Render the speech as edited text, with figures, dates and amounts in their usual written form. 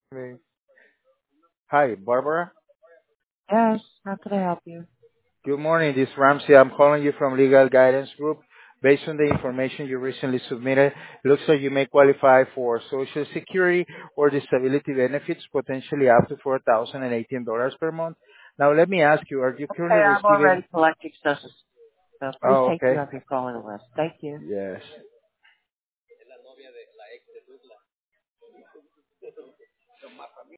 Okay. Hi, Barbara. Yes, how can I help you? Good morning. This is Ramsey. I'm calling you from Legal Guidance Group. Based on the information you recently submitted, it looks like you may qualify for Social Security or disability benefits, potentially up to $4,018 per month. Now, let me ask you, are you Okay, currently I'm already receiving? collecting census. So please Oh, take me okay. off your calling list. Thank you. Yes.